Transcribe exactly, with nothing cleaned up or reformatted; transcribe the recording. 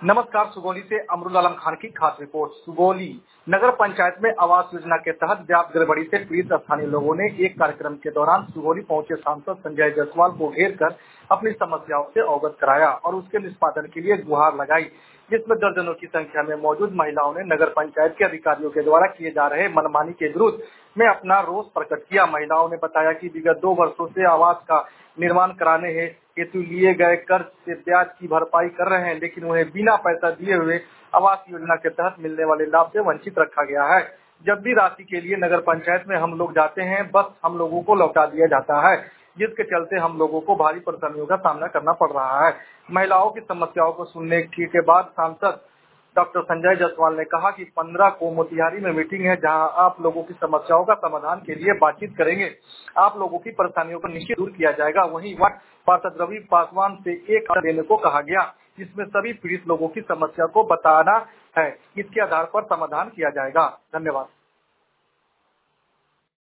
नमस्कार। सुगौली से अमरुल आलम खान की खास रिपोर्ट। सुगौली नगर पंचायत में आवास योजना के तहत व्याप्त गड़बड़ी से पीड़ित स्थानीय लोगों ने एक कार्यक्रम के दौरान सुगौली पहुंचे सांसद संजय जायसवाल को घेर कर अपनी समस्याओं से अवगत कराया और उसके निष्पादन के लिए गुहार लगाई, जिसमें दर्जनों की संख्या में मौजूद महिलाओं ने नगर पंचायत के अधिकारियों के द्वारा किए जा रहे मनमानी के विरुद्ध में अपना रोष प्रकट किया। महिलाओं ने बताया कि विगत दो वर्षों से आवास का निर्माण कराने हेतु लिए गए कर्ज से ब्याज की भरपाई कर रहे हैं, लेकिन उन्हें बिना पैसा दिए हुए आवास योजना के तहत मिलने वाले लाभ से वंचित रखा गया है। जब भी राशि के लिए नगर पंचायत में हम लोग जाते हैं, बस हम लोगों को लौटा दिया जाता है, जिसके चलते हम लोगों को भारी परेशानियों का सामना करना पड़ रहा है। महिलाओं की समस्याओं को सुनने के बाद सांसद डॉक्टर संजय जायसवाल ने कहा कि पंद्रह को मोतिहारी में मीटिंग है, जहां आप लोगों की समस्याओं का समाधान के लिए बातचीत करेंगे। आप लोगों की परेशानियों को निश्चित दूर किया जाएगा। वहीं वार्ड पार्षद रवि पासवान से एक आदेश देने को कहा गया, जिसमें सभी पीड़ित लोगों की समस्या को बताना है। इसके आधार पर समाधान किया जाएगा। धन्यवाद।